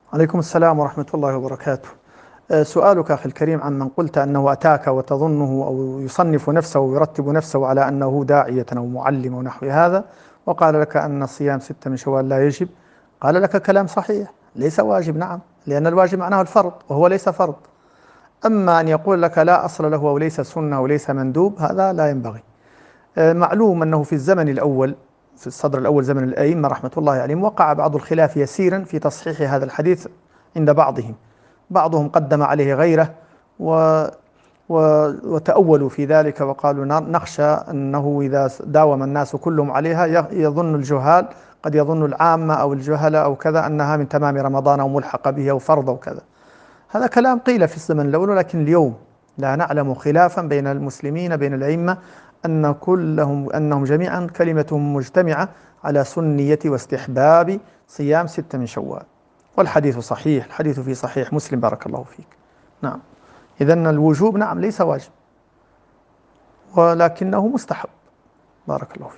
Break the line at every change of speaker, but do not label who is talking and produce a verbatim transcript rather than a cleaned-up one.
عليكم السلام ورحمة الله وبركاته. آه، سؤالك أخي الكريم عن من قلت أنه أتاك وتظنه أو يصنف نفسه ويرتب نفسه على أنه داعية أو معلم ونحو هذا، وقال لك أن الصيام ستة من شوال لا يجب. قال لك كلام صحيح، ليس واجب، نعم، لأن الواجب معناه الفرض وهو ليس فرض. أما أن يقول لك لا أصل له أو ليس سنة أو ليس مندوب، هذا لا ينبغي. آه، معلوم أنه في الزمن الأول، في الصدر الأول زمن الأئمة رحمة الله عليهم، وقع بعض الخلاف يسيرا في تصحيح هذا الحديث عند بعضهم. بعضهم قدم عليه غيره و و وتأولوا في ذلك وقالوا نخشى أنه إذا داوم الناس كلهم عليها يظن الجهال، قد يظن العامة أو الجهلة أو كذا أنها من تمام رمضان أو ملحقة به أو فرض أو كذا. هذا كلام قيل في الزمن الأول، ولكن اليوم لا نعلم خلافا بين المسلمين بين الأئمة أن كلهم أنهم جميعا كلمتهم مجتمعة على سنية واستحباب صيام ستة من شوال. والحديث صحيح، الحديث في صحيح مسلم، بارك الله فيك. نعم، إذن الوجوب نعم ليس واجب، ولكنه مستحب. بارك الله فيك.